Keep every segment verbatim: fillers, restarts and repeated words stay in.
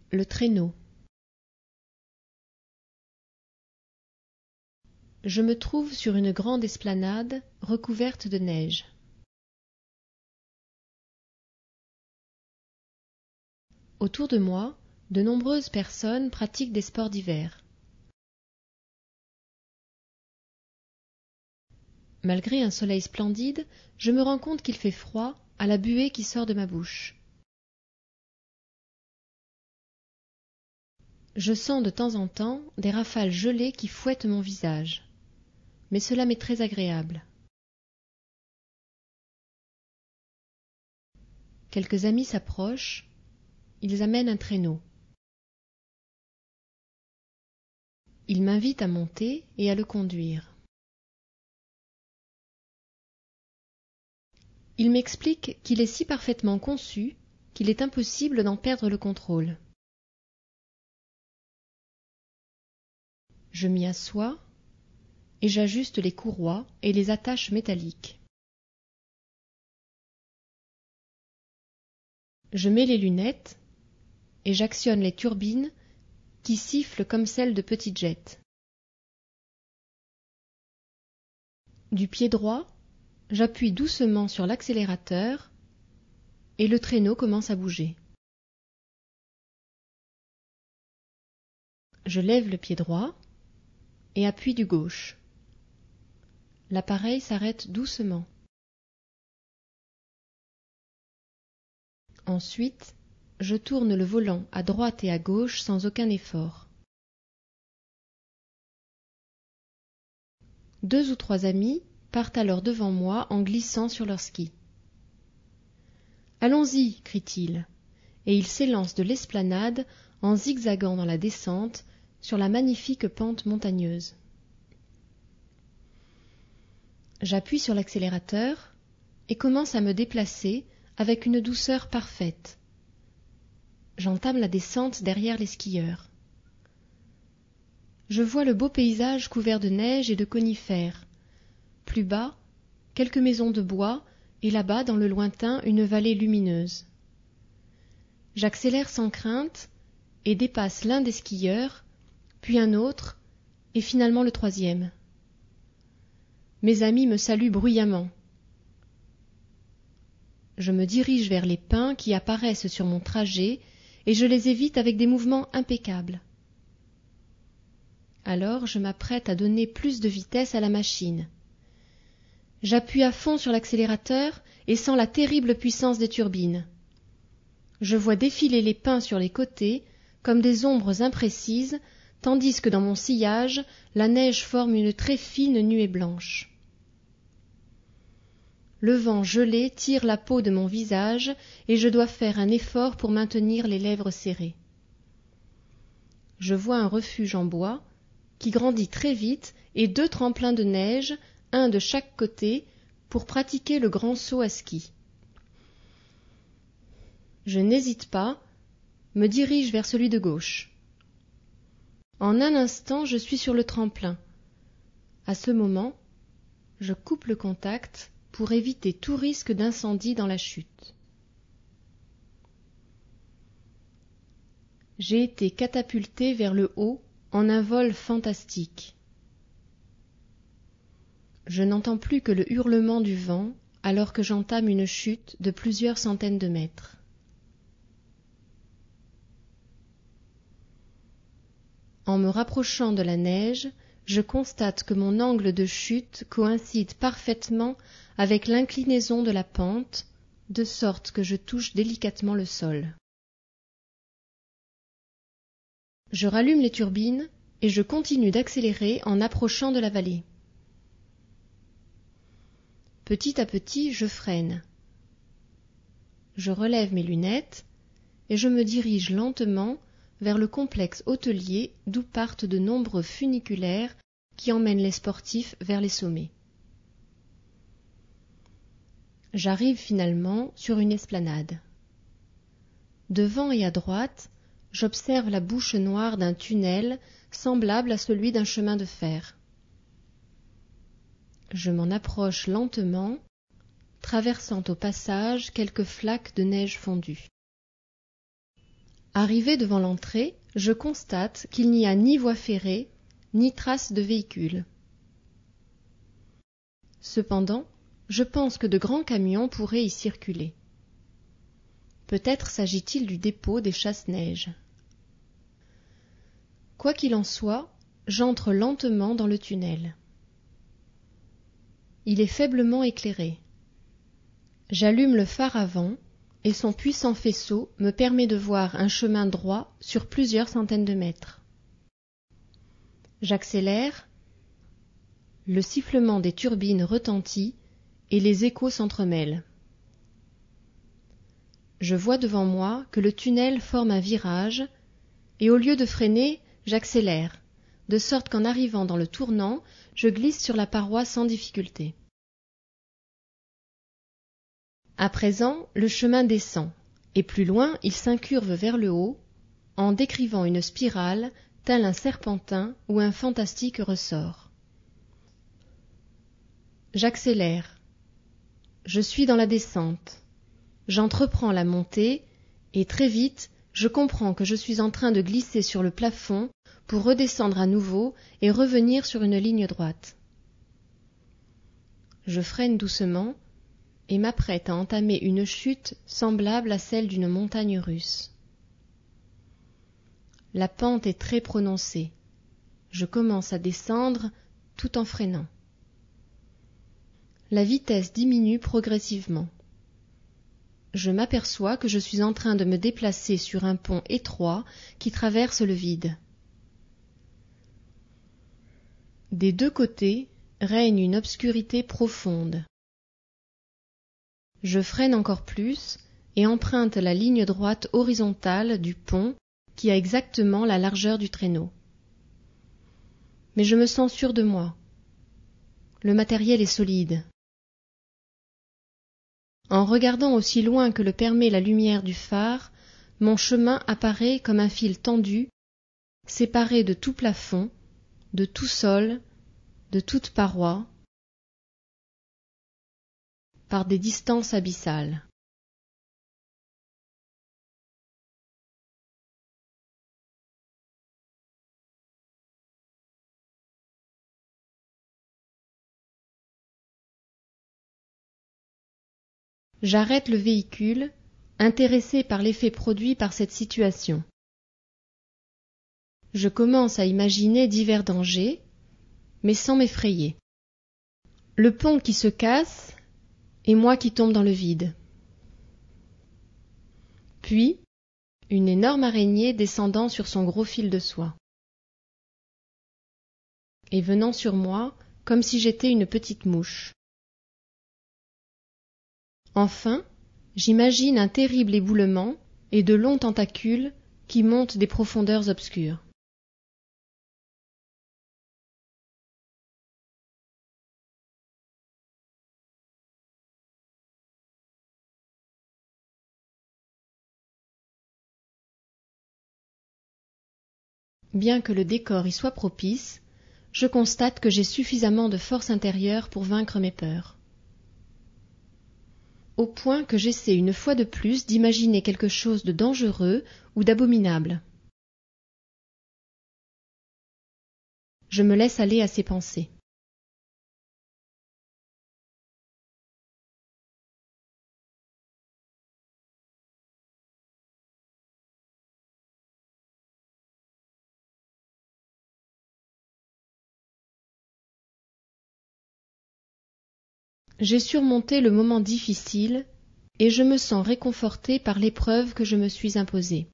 Le traîneau. Je me trouve sur une grande esplanade recouverte de neige. Autour de moi, de nombreuses personnes pratiquent des sports d'hiver. Malgré un soleil splendide, je me rends compte qu'il fait froid à la buée qui sort de ma bouche. Je sens de temps en temps des rafales gelées qui fouettent mon visage, mais cela m'est très agréable. Quelques amis s'approchent, ils amènent un traîneau. Ils m'invitent à monter et à le conduire. Ils m'expliquent qu'il est si parfaitement conçu qu'il est impossible d'en perdre le contrôle. Je m'y assois et j'ajuste les courroies et les attaches métalliques. Je mets les lunettes et j'actionne les turbines qui sifflent comme celles de petits jets. Du pied droit, j'appuie doucement sur l'accélérateur et le traîneau commence à bouger. Je lève le pied droit et appuie du gauche. L'appareil s'arrête doucement. Ensuite, je tourne le volant à droite et à gauche sans aucun effort. Deux ou trois amis partent alors devant moi en glissant sur leurs skis. « Allons-y !» crient-ils, et ils s'élancent de l'esplanade en zigzagant dans la descente sur la magnifique pente montagneuse. J'appuie sur l'accélérateur et commence à me déplacer avec une douceur parfaite. J'entame la descente derrière les skieurs. Je vois le beau paysage couvert de neige et de conifères. Plus bas, quelques maisons de bois et là-bas, dans le lointain, une vallée lumineuse. J'accélère sans crainte et dépasse l'un des skieurs, puis un autre, et finalement le troisième. Mes amis me saluent bruyamment. Je me dirige vers les pins qui apparaissent sur mon trajet et je les évite avec des mouvements impeccables. Alors je m'apprête à donner plus de vitesse à la machine. J'appuie à fond sur l'accélérateur et sens la terrible puissance des turbines. Je vois défiler les pins sur les côtés comme des ombres imprécises, tandis que dans mon sillage, la neige forme une très fine nuée blanche. Le vent gelé tire la peau de mon visage et je dois faire un effort pour maintenir les lèvres serrées. Je vois un refuge en bois qui grandit très vite et deux tremplins de neige, un de chaque côté, pour pratiquer le grand saut à ski. Je n'hésite pas, me dirige vers celui de gauche. En un instant, je suis sur le tremplin. À ce moment, je coupe le contact pour éviter tout risque d'incendie dans la chute. J'ai été catapulté vers le haut en un vol fantastique. Je n'entends plus que le hurlement du vent alors que j'entame une chute de plusieurs centaines de mètres. En me rapprochant de la neige, je constate que mon angle de chute coïncide parfaitement avec l'inclinaison de la pente, de sorte que je touche délicatement le sol. Je rallume les turbines et je continue d'accélérer en approchant de la vallée. Petit à petit, je freine. Je relève mes lunettes et je me dirige lentement vers le complexe hôtelier d'où partent de nombreux funiculaires qui emmènent les sportifs vers les sommets. J'arrive finalement sur une esplanade. Devant et à droite, j'observe la bouche noire d'un tunnel semblable à celui d'un chemin de fer. Je m'en approche lentement, traversant au passage quelques flaques de neige fondue. Arrivé devant l'entrée, je constate qu'il n'y a ni voie ferrée, ni trace de véhicule. Cependant, je pense que de grands camions pourraient y circuler. Peut-être s'agit-il du dépôt des chasse-neige. Quoi qu'il en soit, j'entre lentement dans le tunnel. Il est faiblement éclairé. J'allume le phare avant et son puissant faisceau me permet de voir un chemin droit sur plusieurs centaines de mètres. J'accélère, le sifflement des turbines retentit et les échos s'entremêlent. Je vois devant moi que le tunnel forme un virage et au lieu de freiner, j'accélère, de sorte qu'en arrivant dans le tournant, je glisse sur la paroi sans difficulté. À présent, le chemin descend, et plus loin, il s'incurve vers le haut, en décrivant une spirale, tel un serpentin ou un fantastique ressort. J'accélère. Je suis dans la descente. J'entreprends la montée, et très vite, je comprends que je suis en train de glisser sur le plafond pour redescendre à nouveau et revenir sur une ligne droite. Je freine doucement et m'apprête à entamer une chute semblable à celle d'une montagne russe. La pente est très prononcée. Je commence à descendre tout en freinant. La vitesse diminue progressivement. Je m'aperçois que je suis en train de me déplacer sur un pont étroit qui traverse le vide. Des deux côtés règne une obscurité profonde. Je freine encore plus et emprunte la ligne droite horizontale du pont qui a exactement la largeur du traîneau. Mais je me sens sûr de moi. Le matériel est solide. En regardant aussi loin que le permet la lumière du phare, mon chemin apparaît comme un fil tendu, séparé de tout plafond, de tout sol, de toute paroi, par des distances abyssales. J'arrête le véhicule, intéressé par l'effet produit par cette situation. Je commence à imaginer divers dangers, mais sans m'effrayer. Le pont qui se casse et moi qui tombe dans le vide. Puis, une énorme araignée descendant sur son gros fil de soie et venant sur moi comme si j'étais une petite mouche. Enfin, j'imagine un terrible éboulement et de longs tentacules qui montent des profondeurs obscures. Bien que le décor y soit propice, je constate que j'ai suffisamment de force intérieure pour vaincre mes peurs. Au point que j'essaie une fois de plus d'imaginer quelque chose de dangereux ou d'abominable. Je me laisse aller à ces pensées. J'ai surmonté le moment difficile et je me sens réconforté par l'épreuve que je me suis imposée.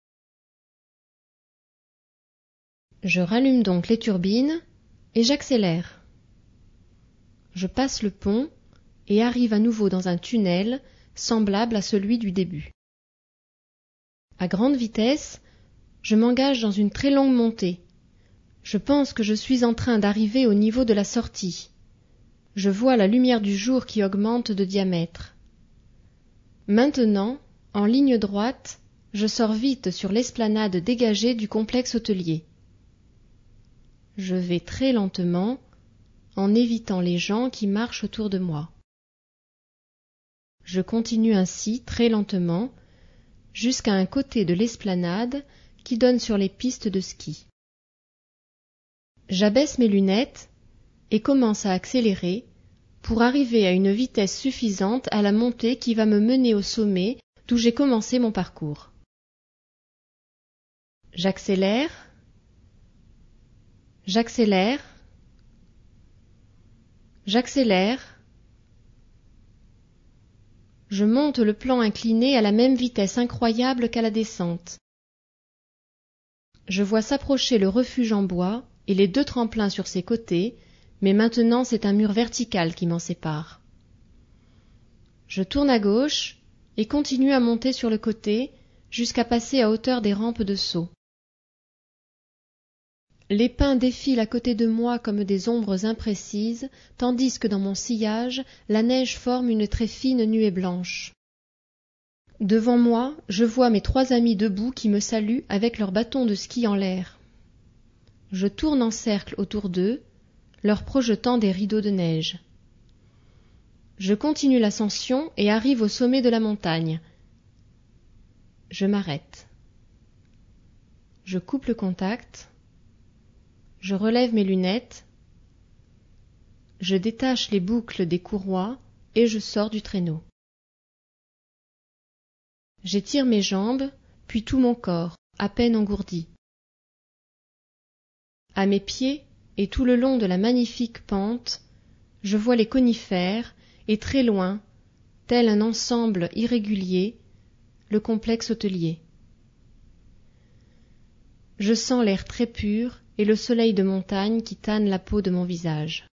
Je rallume donc les turbines et j'accélère. Je passe le pont et arrive à nouveau dans un tunnel semblable à celui du début. À grande vitesse, je m'engage dans une très longue montée. Je pense que je suis en train d'arriver au niveau de la sortie. Je vois la lumière du jour qui augmente de diamètre. Maintenant, en ligne droite, je sors vite sur l'esplanade dégagée du complexe hôtelier. Je vais très lentement, en évitant les gens qui marchent autour de moi. Je continue ainsi très lentement, jusqu'à un côté de l'esplanade qui donne sur les pistes de ski. J'abaisse mes lunettes et commence à accélérer pour arriver à une vitesse suffisante à la montée qui va me mener au sommet d'où j'ai commencé mon parcours. J'accélère, j'accélère, j'accélère. Je monte le plan incliné à la même vitesse incroyable qu'à la descente. Je vois s'approcher le refuge en bois et les deux tremplins sur ses côtés, mais maintenant c'est un mur vertical qui m'en sépare. Je tourne à gauche et continue à monter sur le côté jusqu'à passer à hauteur des rampes de saut. Les pins défilent à côté de moi comme des ombres imprécises, tandis que dans mon sillage, la neige forme une très fine nuée blanche. Devant moi, je vois mes trois amis debout qui me saluent avec leurs bâtons de ski en l'air. Je tourne en cercle autour d'eux, leur projetant des rideaux de neige. Je continue l'ascension et arrive au sommet de la montagne. Je m'arrête. Je coupe le contact. Je relève mes lunettes. Je détache les boucles des courroies et je sors du traîneau. J'étire mes jambes, puis tout mon corps, à peine engourdi. À mes pieds et tout le long de la magnifique pente, je vois les conifères et très loin, tel un ensemble irrégulier, le complexe hôtelier. Je sens l'air très pur et le soleil de montagne qui tanne la peau de mon visage.